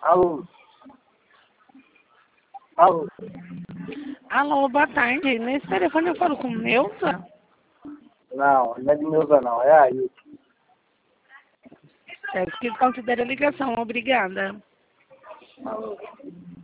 Alô? Alô? Alô, boa tarde. Nesse telefone eu falo com Neuza? Não, não é de Neuza não, é aí. Peço que considere a ligação. Obrigada. Alô?